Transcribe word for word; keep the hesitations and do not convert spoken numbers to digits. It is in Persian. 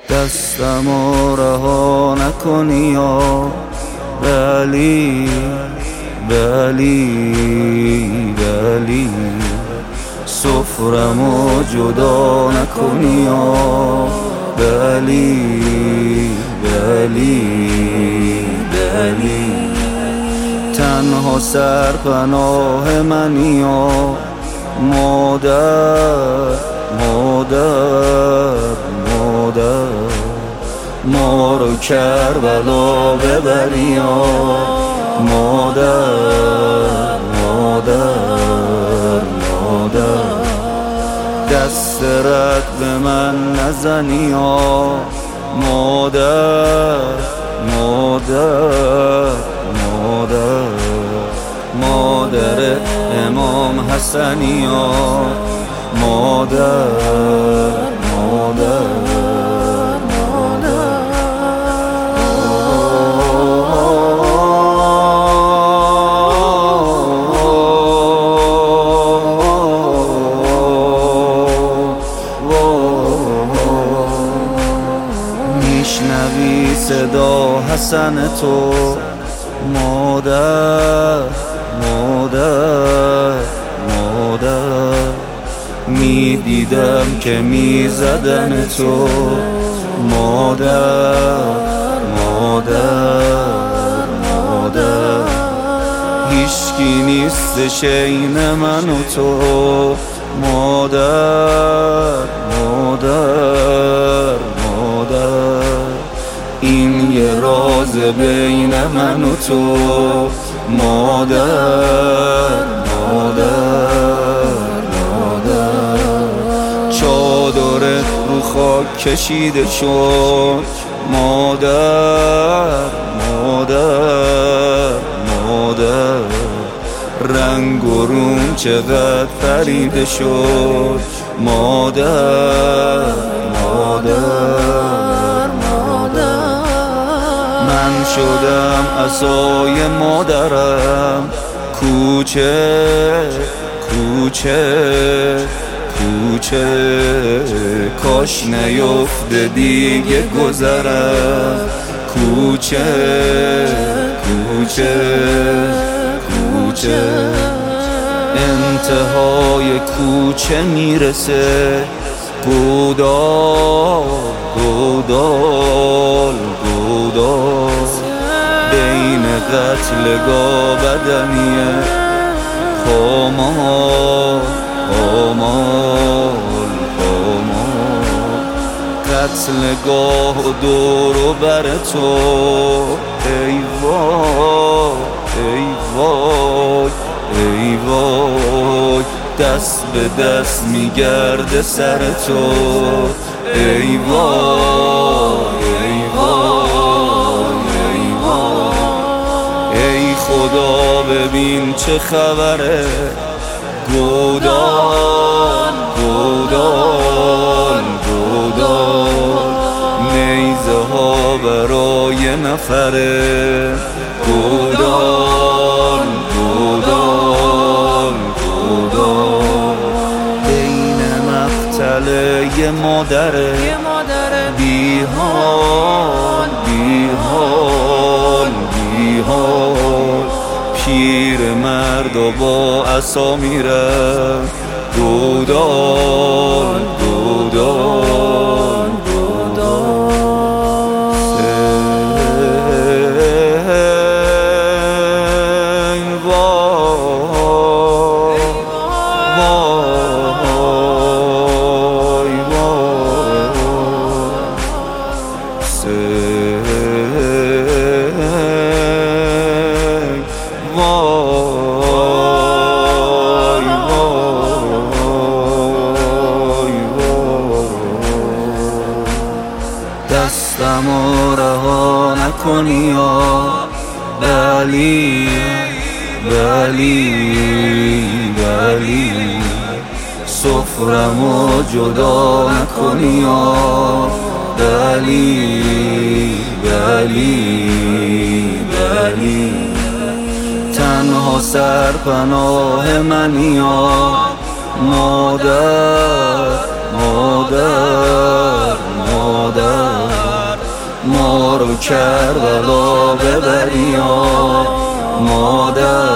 دستمو رها نکنی یا بلی بلی بلی، سفرمو جدا نکنی یا بلی بلی بلی. تنها سرپناه منی یا مادر مادر مادر، ما رو کربلا ببری یا مادر مادر مادر. دست رد به من نزنی یا مادر مادر مادر، مادر امام حسنی یا مادر مادر مادر. میشنوی صدا حسن تو مادر مادر مادر، میدیدم که میزدن تو مادر مادر مادر. هیچکی نیستش این من و تو مادر مادر مادر. این یه راز بین من و تو مادر مادر مادر. چادرت رو خاک کشیده شد مادر مادر مادر. رنگ و روم چقدر پریده شد مادر مادر مادر. من شدم عصای مادرم، کوچه کوچه کوچه، کاش نیفته دیگه گذرم کوچه کوچه کوچه. انتهای کوچه میرسه گودال گودال گودال، بین قتلگاه بدنیه پامال پامال پامال. قتلگاه و دور و بر تو ای وای ای وای ای وای. دست به دست میگرده سر تو ای وای ای وای ای وای. ای خدا ببین چه خبره گودال گودال گودال. نیزه ها برای نفره گودال گودال گودال. بین مقتله یه مادره بی حال بی حال بی حال. پیر مرد و با عصا میره گودال گودال گودال. ای وای وای وای دستمو رها نکنی یا بلی بلی بلی، سفرمو جدا نکنی یا بلی بلی بلی. تنها سرپناه منی یا مادر مادر مادر. ما رو کربلا ببری یا مادر.